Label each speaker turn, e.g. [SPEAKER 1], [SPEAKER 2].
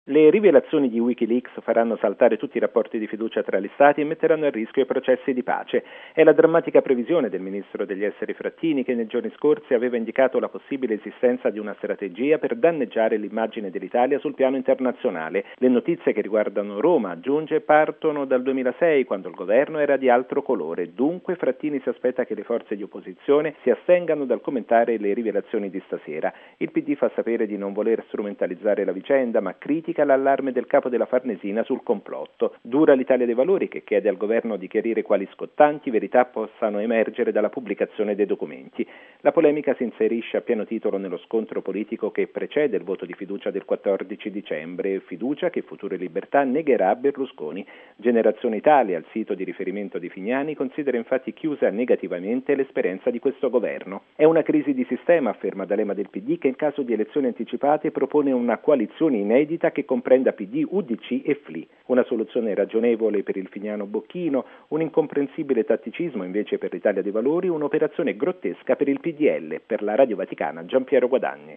[SPEAKER 1] Le rivelazioni di Wikileaks faranno saltare tutti i rapporti di fiducia tra gli Stati e metteranno a rischio i processi di pace. È la drammatica previsione del ministro degli Esteri Frattini, che nei giorni scorsi aveva indicato la possibile esistenza di una strategia per danneggiare l'immagine dell'Italia sul piano internazionale. Le notizie che riguardano Roma, aggiunge, partono dal 2006, quando il governo era di altro colore. Dunque Frattini si aspetta che le forze di opposizione si astengano dal commentare le rivelazioni di stasera. Il PD fa sapere di non voler strumentalizzare la vicenda, ma critica l'allarme del capo della Farnesina sul complotto. Dura l'Italia dei Valori, che chiede al governo di chiarire quali scottanti verità possano emergere dalla pubblicazione dei documenti. La polemica si inserisce a pieno titolo nello scontro politico che precede il voto di fiducia del 14 dicembre, fiducia che Futuro e Libertà negherà a Berlusconi. Generazione Italia, il sito di riferimento di Fignani, considera infatti chiusa negativamente l'esperienza di questo governo. È una crisi di sistema, afferma D'Alema del PD, che in caso di elezioni anticipate propone una coalizione inedita che comprenda PD, UDC e FLI. Una soluzione ragionevole per il fignano Bocchino, un incomprensibile tatticismo invece per l'Italia dei Valori, un'operazione grottesca per il PDL. Per la Radio Vaticana, Giampiero Guadagni.